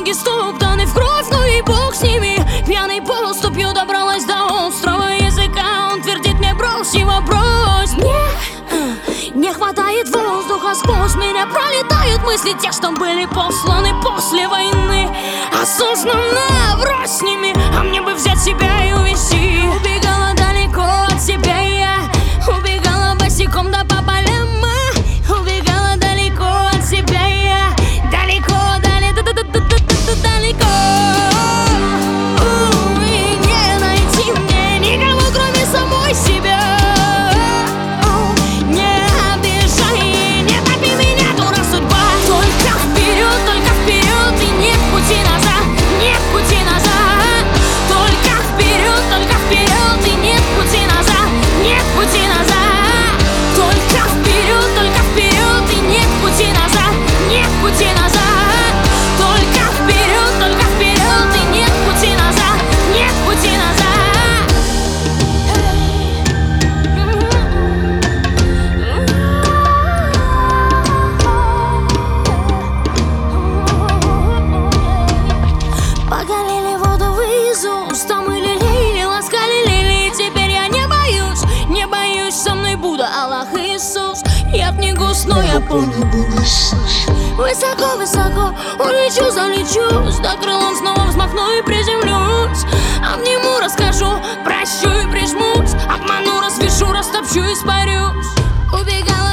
ноги стоптаны в кровь, ну и бог с ними. Пьяной поступью добралась до острого языка. Он твердит мне: брось его, брось. Не хватает воздуха, сквозь меня пролетают мысли, те, что были посланы после войны. Осознанно брось с ними, а мне бы взять себя и увезти. Убегала далеко от себя я, убегала босиком да по полям. Убегала далеко от себя я, далеко, далеко. И не найти мне никого, кроме самой себя. Не обижай, не топи меня, дура судьба. Только вперед, и нет пути назад, нет пути назад. Только вперед, и нет пути назад, нет пути назад. Только вперед, и нет пути назад, нет пути назад. Только вперед, и нет пути назад, нет пути назад. Поголили воду в Иисус, там и лелеяли, ласкали лилии. Теперь я не боюсь, со мной Будда, Аллах, Иисус. Яд не густой, я понял. Высоко, высоко улечу, залечусь, до крылом снова взмахну и приземлюсь. Обниму, расскажу, прощу и прижмусь, обману, развешу, растопчу, испарюсь. Убегала